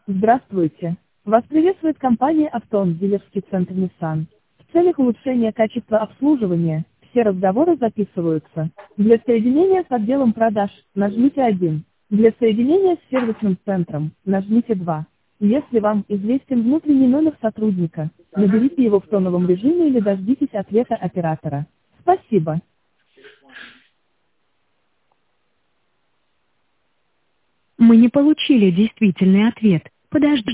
Здравствуйте. Вас приветствует компания «Автон», дилерский центр Nissan. В целях улучшения качества обслуживания, все разговоры записываются. Для соединения с отделом продаж, нажмите 1. Для соединения с сервисным центром, нажмите 2. Если вам известен внутренний номер сотрудника, наберите его в тоновом режиме или дождитесь ответа оператора. Спасибо. Мы не получили действительный ответ. Подожди.